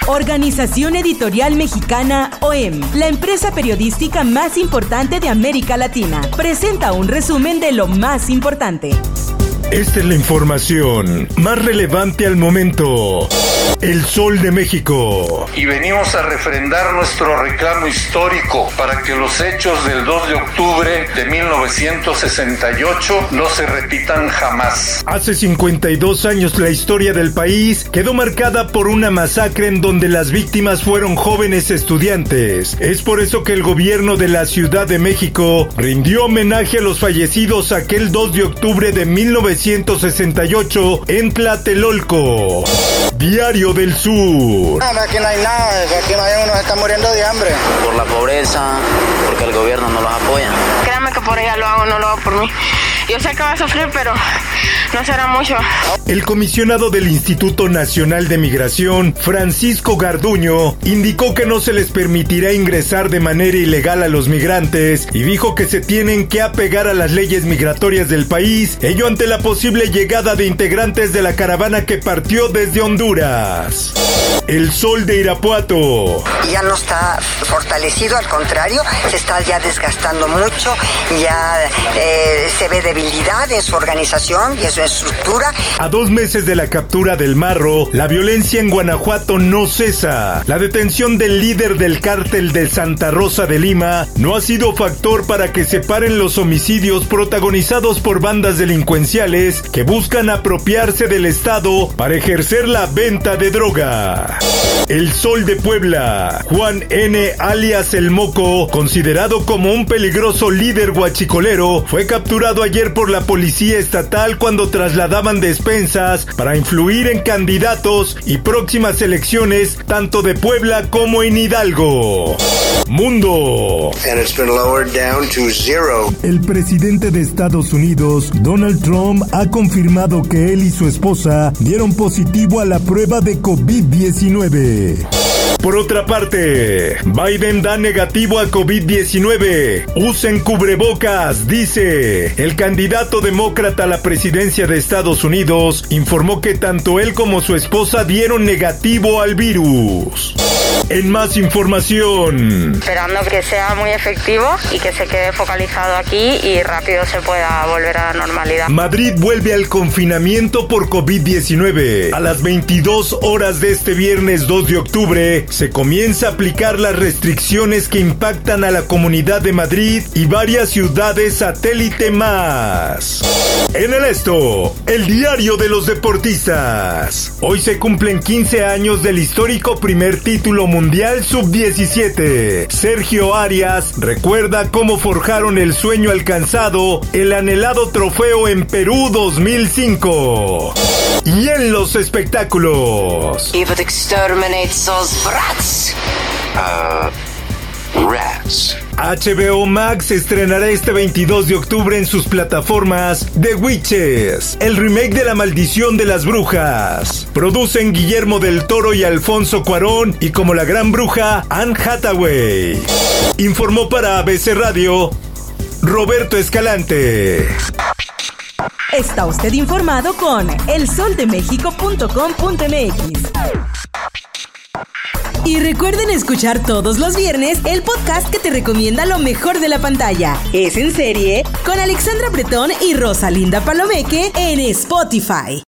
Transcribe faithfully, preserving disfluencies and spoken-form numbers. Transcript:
Organización Editorial Mexicana O E M, la empresa periodística más importante de América Latina, presenta un resumen de lo más importante. Esta es la información más relevante al momento. El Sol de México. Y venimos a refrendar nuestro reclamo histórico para que los hechos del dos de octubre de mil novecientos sesenta y ocho no se repitan jamás. Hace cincuenta y dos años la historia del país quedó marcada por una masacre en donde las víctimas fueron jóvenes estudiantes. Es por eso que el gobierno de la Ciudad de México rindió homenaje a los fallecidos aquel dos de octubre de mil novecientos sesenta y ocho en Tlatelolco. Diario del Sur. Aquí no hay nada, aquí no hay uno, se está muriendo de hambre. Por la pobreza, porque el gobierno no los apoya. Créame que por ella lo hago, no lo hago por mí. Yo sé que va a sufrir, pero no será mucho. El comisionado del Instituto Nacional de Migración, Francisco Garduño, indicó que no se les permitirá ingresar de manera ilegal a los migrantes y dijo que se tienen que apegar a las leyes migratorias del país, ello ante la posible llegada de integrantes de la caravana que partió desde Honduras. El Sol de Irapuato. Ya no está fortalecido, al contrario, se está ya desgastando mucho, ya eh, se ve debilidad en su organización y en su estructura. A dos meses de la captura del Marro, la violencia en Guanajuato no cesa. La detención del líder del cártel de Santa Rosa de Lima no ha sido factor para que se paren los homicidios protagonizados por bandas delincuenciales que buscan apropiarse del Estado para ejercer la venta de droga. El Sol de Puebla. Juan N. alias El Moco, considerado como un peligroso líder guachicolero, fue capturado ayer por la policía estatal cuando trasladaban despensas para influir en candidatos y próximas elecciones tanto de Puebla como en Hidalgo. Mundo. And it's been lowered down to zero. El presidente de Estados Unidos, Donald Trump, ha confirmado que él y su esposa dieron positivo a la prueba de covid diecinueve. Por otra parte, Biden da negativo a covid diecinueve. Usen cubrebocas, dice. El candidato demócrata a la presidencia de Estados Unidos informó que tanto él como su esposa dieron negativo al virus. En más información. Esperando que sea muy efectivo y que se quede focalizado aquí y rápido se pueda volver a la normalidad. Madrid vuelve al confinamiento por covid diecinueve. A las veintidós horas de este viernes dos de octubre se comienza a aplicar las restricciones que impactan a la Comunidad de Madrid y varias ciudades satélite más. En el esto, el diario de los deportistas. Hoy se cumplen quince años del histórico primer título mundial sub diecisiete. Sergio Arias recuerda cómo forjaron el sueño alcanzado, el anhelado trofeo en Perú dos mil cinco. Y en los espectáculos. If it exterminates those rats. Uh, rats. H B O Max estrenará este veintidós de octubre en sus plataformas The Witches, el remake de La Maldición de las Brujas. Producen Guillermo del Toro y Alfonso Cuarón y como la gran bruja Anne Hathaway. Informó para A B C Radio Roberto Escalante. Está usted informado con el sol de méxico punto com punto m x. Y recuerden escuchar todos los viernes el podcast que te recomienda lo mejor de la pantalla. Es en serie con Alexandra Bretón y Rosalinda Palomeque en Spotify.